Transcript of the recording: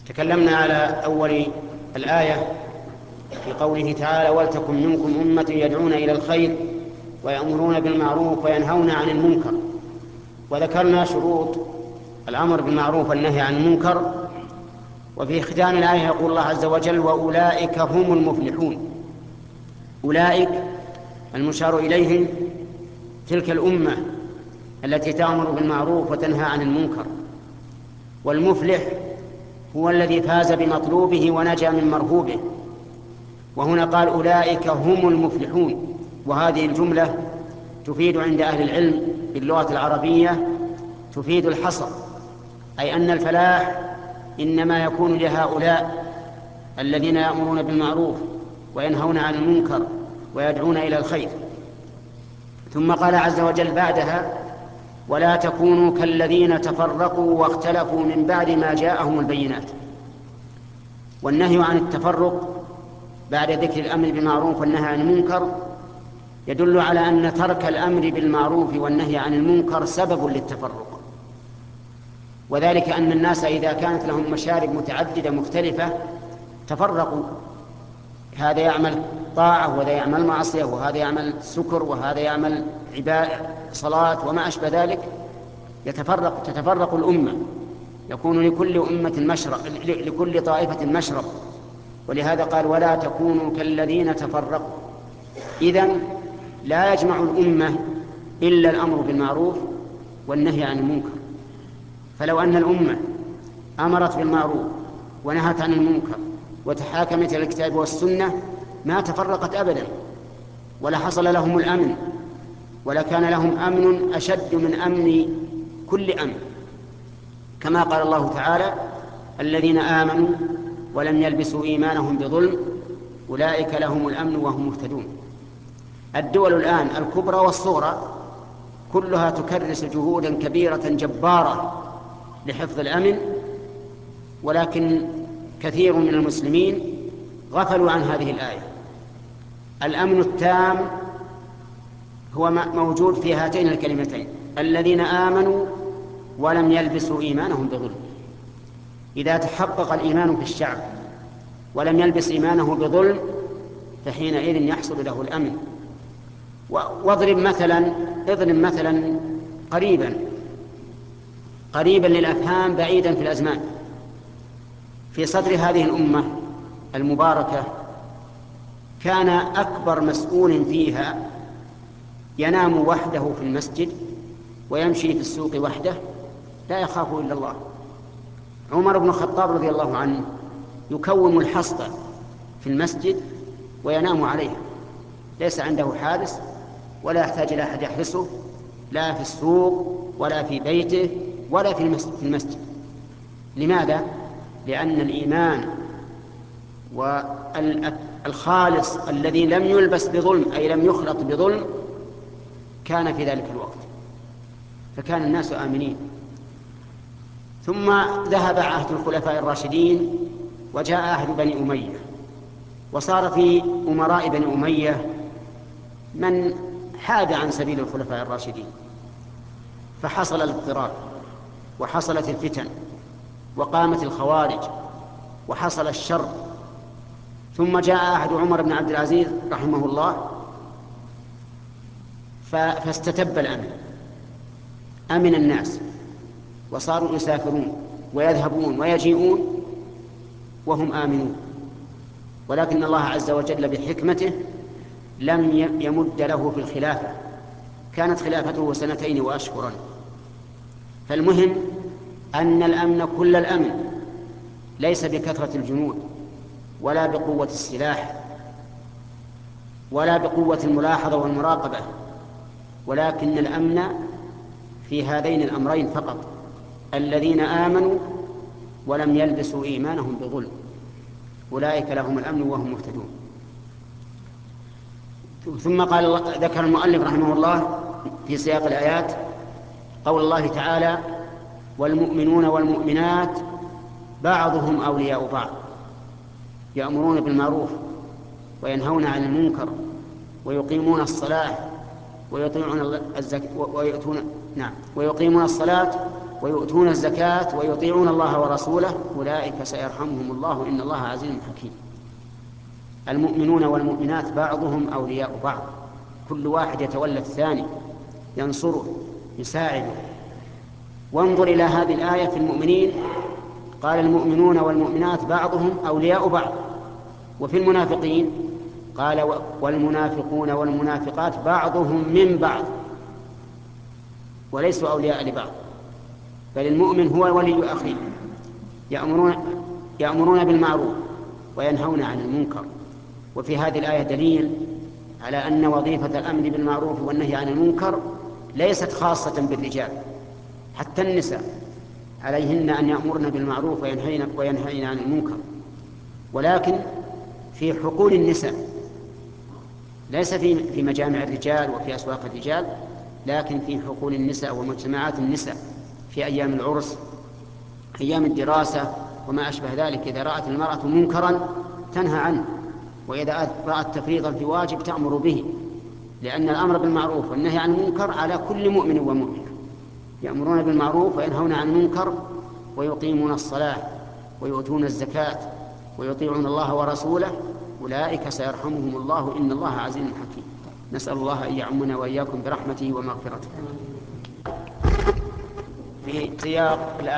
تكلمنا على أول الآية في قوله تعالى: ولتكن منكم أمة يدعون إلى الخير ويأمرون بالمعروف وينهون عن المنكر. وذكرنا شروط الأمر بالمعروف والنهي عن المنكر. وفي ختام الآية يقول الله عز وجل: وأولئك هم المفلحون. أولئك المشار إليهم تلك الأمة التي تأمر بالمعروف وتنهى عن المنكر. والمفلح هو الذي فاز بمطلوبه ونجا من مرهوبه. وهنا قال: أولئك هم المفلحون. وهذه الجملة تفيد عند أهل العلم باللغة العربية تفيد الحصر، أي أن الفلاح إنما يكون لهؤلاء الذين يأمرون بالمعروف وينهون عن المنكر ويدعون إلى الخير. ثم قال عز وجل بعدها: ولا تكونوا كالذين تفرقوا واختلفوا من بعد ما جاءهم البينات. والنهي عن التفرق بعد ذكر الأمر بالمعروف والنهي عن المنكر يدل على أن ترك الأمر بالمعروف والنهي عن المنكر سبب للتفرق، وذلك أن الناس إذا كانت لهم مشارب متعددة مختلفة تفرقوا، هذا يعمل طاعة وهذا يعمل معصية وهذا يعمل سكر وهذا يعمل صلاة وما أشبه ذلك، تتفرق الأمة، يكون لكل أمة مشرب، لكل طائفة مشرب. ولهذا قال: ولا تكونوا كالذين تفرقوا. إذن لا يجمع الأمة إلا الأمر بالمعروف والنهي عن المنكر. فلو أن الأمة أمرت بالمعروف ونهت عن المنكر وتحاكمت إلى الكتاب والسنة ما تفرقت أبدا، ولا حصل لهم الأمن، ولا كان لهم أمن أشد من أمن كل أمن، كما قال الله تعالى: الذين آمنوا ولم يلبسوا إيمانهم بظلم أولئك لهم الأمن وهم مهتدون. الدول الآن الكبرى والصغرى كلها تكرس جهودا كبيرة جبارة لحفظ الأمن، ولكن كثير من المسلمين غفلوا عن هذه الآية. الأمن التام هو موجود في هاتين الكلمتين: الذين آمنوا ولم يلبسوا إيمانهم بظلم. إذا تحقق الإيمان في الشعب ولم يلبس إيمانه بظلم فحينئذ يحصل له الأمن. واضرب مثلا قريبا للأفهام بعيدا في الأزمان. في صدر هذه الأمة المباركة كان أكبر مسؤول فيها ينام وحده في المسجد ويمشي في السوق وحده لا يخاف إلا الله. عمر بن الخطاب رضي الله عنه يكوم الحصبة في المسجد وينام عليها، ليس عنده حارس ولا يحتاج إلى أحد يحرسه، لا في السوق ولا في بيته ولا في المسجد. لماذا؟ لأن الإيمان والخالص الذي لم يلبس بظلم أي لم يخلط بظلم كان في ذلك الوقت، فكان الناس آمنين. ثم ذهب عهد الخلفاء الراشدين وجاء عهد بني أمية، وصار في أمراء بني أمية من حاد عن سبيل الخلفاء الراشدين، فحصل الاضطراب وحصلت الفتن وقامت الخوارج وحصل الشر. ثم جاء عهد عمر بن عبد العزيز رحمه الله فاستتب الأمن، أمن الناس وصاروا يسافرون ويذهبون ويجيئون وهم آمنون. ولكن الله عز وجل بحكمته لم يمد له في الخلافة، كانت خلافته 2 وأشهرا. فالمهم أن الأمن كل الأمن ليس بكثرة الجنود ولا بقوة السلاح ولا بقوة الملاحظة والمراقبة، ولكن الأمن في هذين الأمرين فقط: الذين آمنوا ولم يلبسوا إيمانهم بظلم أولئك لهم الأمن وهم مهتدون. ثم ذكر المؤلف رحمه الله في سياق الآيات قول الله تعالى: والمؤمنون والمؤمنات بعضهم أولياء بعض يأمرون بالمعروف وينهون عن المنكر ويقيمون الصلاة ويطيعون ويؤتون ويقيمون الصلاة ويؤتون الزكاة ويطيعون الله ورسوله أولئك سيرحمهم الله إن الله عزيز حكيم. المؤمنون والمؤمنات بعضهم أولياء بعض، كل واحد يتولى الثاني، ينصره، يساعده. وانظر إلى هذه الآية في المؤمنين، قال المؤمنون والمؤمنات بعضهم أولياء بعض. وفي المنافقين قال والمنافقون والمنافقات بعضهم من بعض، وليسوا أولياء لبعض، بل المؤمن هو ولي أخيه. يأمرون بالمعروف وينهون عن المنكر. وفي هذه الآية دليل على أن وظيفة الأمر بالمعروف والنهي عن المنكر ليست خاصة بالرجال، حتى النساء عليهن أن يأمرن بالمعروف وينهين عن المنكر، ولكن في حقول النساء، ليس في مجامع الرجال وفي أسواق الرجال، لكن في حقول النساء ومجتمعات النساء في أيام العرس، أيام الدراسة وما أشبه ذلك. إذا رأت المرأة منكرا تنهى عنه، وإذا رأت تفريطا في واجب تأمر به، لأن الأمر بالمعروف والنهي عن المنكر على كل مؤمن ومؤمنة. يأمرون بالمعروف وينهون عن المنكر ويقيمون الصلاة ويؤتون الزكاة ويطيعون الله ورسوله أولئك سيرحمهم الله إن الله عزيز حكيم. نسأل الله أن يعمنا وإياكم برحمته ومغفرته. في سياق الآية